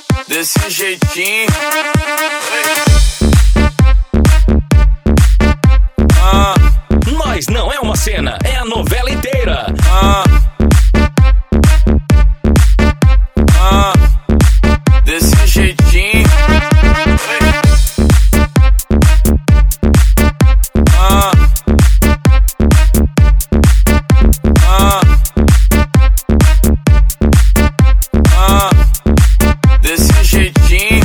desse jeitinho. Nós não é uma cena, é a novela inteira. Desse jeitinho. Desse jeitinho.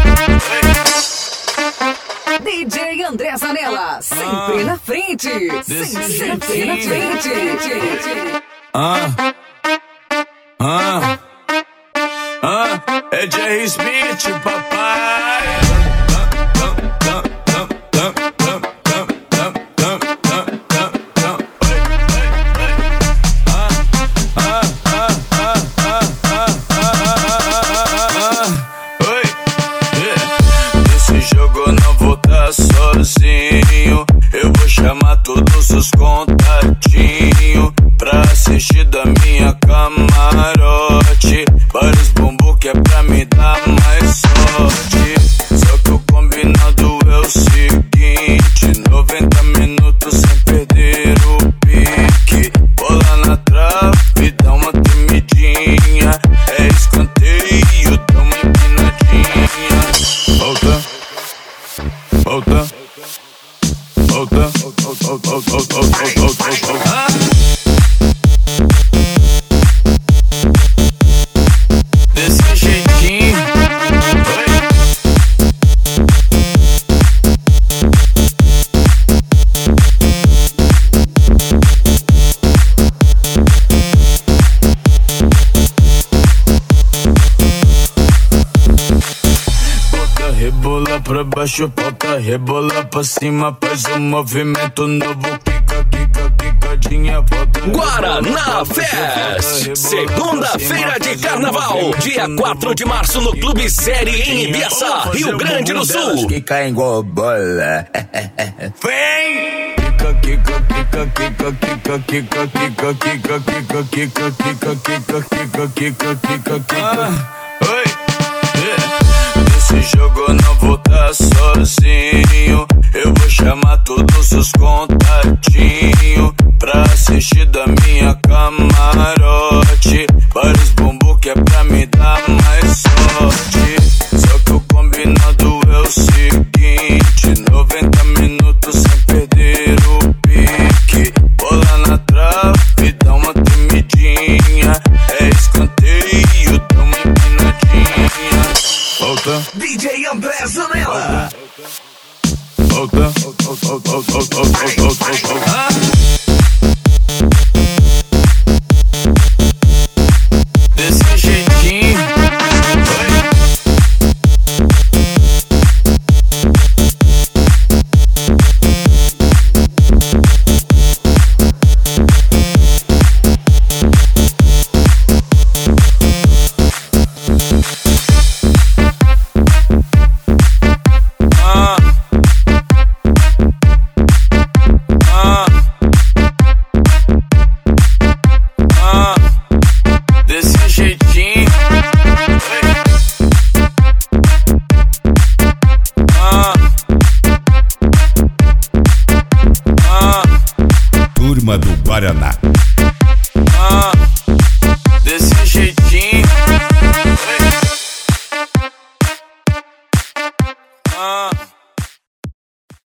DJ André Zanella, sempre na frente. Sempre na frente. É Jerry Smith, papai. Nesse jogo eu não vou estar sozinho. Eu vou chamar todos os contatinhos pra assistir da minha camarote. Vários bumbum que é pra me dar mais sorte. Só que o combinado é o seguinte: 90 minutos sem perder o pique. Bola na trave, dá uma tremidinha. É escanteio, dá uma empinadinha. Volta, volta, volta, volta, volta, volta. Desse jeitinho. Bota rebola pra baixo, bota rebola pra cima. Faz um movimento novo, quica, quica, quicadinha. Guaraná Fest, segunda-feira de carnaval, dia 4 de março no Clube Série em Ibiaçá, Rio Grande do Sul. Quica em bola. Vem! Quica, quica, quica, quica, quica, quica, quica, quica, quica, quica, quica, quica, quica, quica, quica, quica. Nesse jogo eu não vou estar sozinho. Eu vou chamar todos os contatinhos pra assistir da minha camarote. Vários bumbum que é pra me dar mais sorte. Só que o combinado é o seguinte: 90 minutos sem perder o pique. Bola na trave, dá uma tremidinha. É escanteio, dá uma empinadinha. Volta, DJ André Zanella. volta, volta, volta, volta, volta, volta. Desse jeitinho. Desse jeitinho. Turma do Guaraná. Desse jeitinho.